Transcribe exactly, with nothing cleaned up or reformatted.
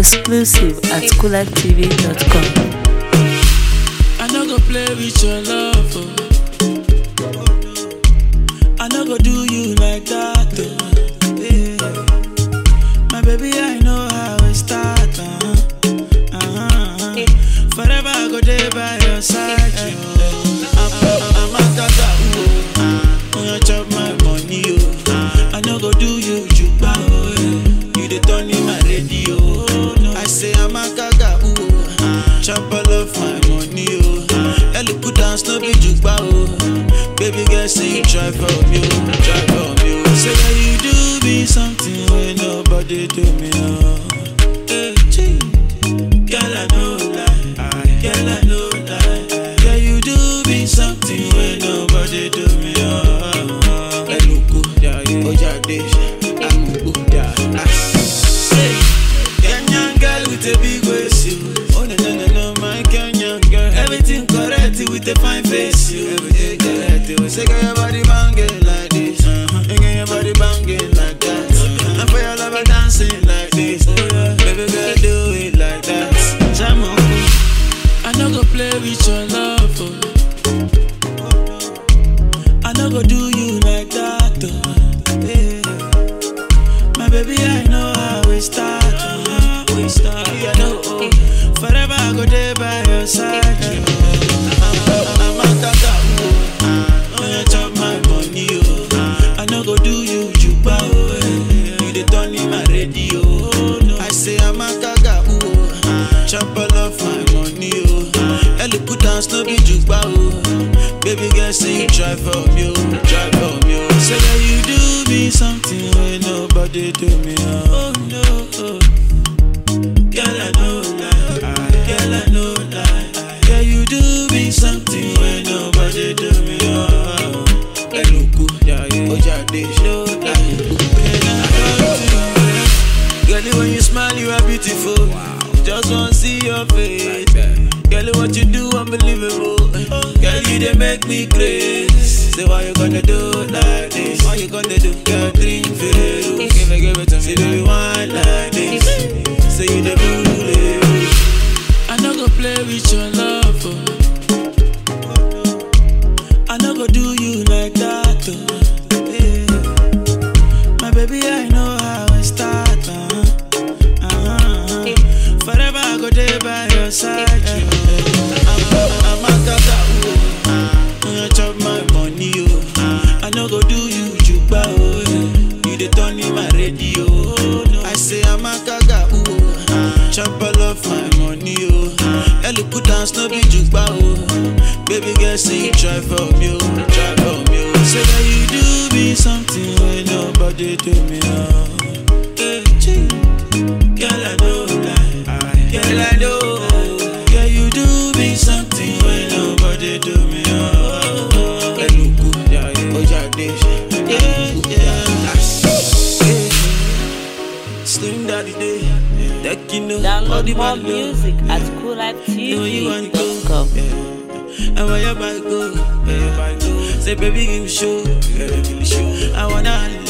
exclusive at cool life t v dot com. I no go play with your love, oh. I no go do you like that, oh. Yeah. My baby, I know how it start, uh-huh. Uh-huh. Forever I go there by your side, you. I'm, I'm, I'm a tata, oh. When you chop my money, oh. I no go do you, you bow, oh. You the turn in my radio, oh. I say I'm a gaga, oh. Chop all of my money, oh. Ellie put down no be jukba, oh. Baby girl, say you try for me, oh. Try for me, oh. Say that you do me something when nobody do me, oh. Hey, gee. Girl, I know lie. Girl, I know lie. Girl, you do me something when nobody do me, oh. Hey, look good, yeah, yeah. Oh, yeah, this. I'm good, yeah. Say, Kenyan girl with a big waist, you. Oh, no, no, no, no, my Kenyan girl. Everything correct with a fine face, you. Everything correct. Say, girl, your body banging like this. Uh-huh. And girl, your body banging like that. Uh-huh. And for your lover dancing like this. Oh, yeah. Baby girl, do it like that. Jam on. I no go play with your love, oh. I no go do you like that, oh. Yeah. My baby, I know how we start, oh. We start, I know, oh. Forever I go there by your side, oh. I'm a tata, oh. When you chop my money, oh. I no go do you, you bow, oh. You the turn in my radio, oh. I say I'm a gaga, oh. Chop all of my money, oh. Ellie put down no be jukba, oh. Baby girl, say you try for me, oh. Try for me, oh. Say that you do me something when nobody do me, oh. Oh no, oh. Girl, I know lie. Girl, I know lie. Girl, you do me something when nobody do me, oh. Hey, look good, yeah, yeah. Oh, yeah, this, no lie. Girl, when you smile, you are beautiful. Wow. Just wanna see your face. Girl, what you do, unbelievable. Girl, you they make me crazy. Say, why you gonna do like this? Why you gonna do? Girl, drink Veru. Give it, give it to me. Say, do you want like this? Say, you the bully. I no go play with your love, oh. I no go do you like that, oh. Yeah. My baby, I know how it start, uh-huh. Uh-huh. Forever I go there by your side, yeah. I'm a gaga, oh. When you chop my money, oh. I no go do you, you bow, oh. You the turn in my radio, oh. I say I'm a gaga, oh. Chop all of my money, oh. Ellie put down no be jukba, oh. Baby girl, say you try for me, oh. Try for me, oh. Say that you do me something when nobody do me, oh. Hey, gee. Girl, I know lie. Girl, I know. Girl, you do me something when nobody do me, oh. Hey, look good, yeah, yeah. Oh, yeah, this. Yeah, yeah. Slim Daddy Day. That you know. Download more music at cool life t v dot com. And where your bike go, where your bike go. Say baby give me show, I wanna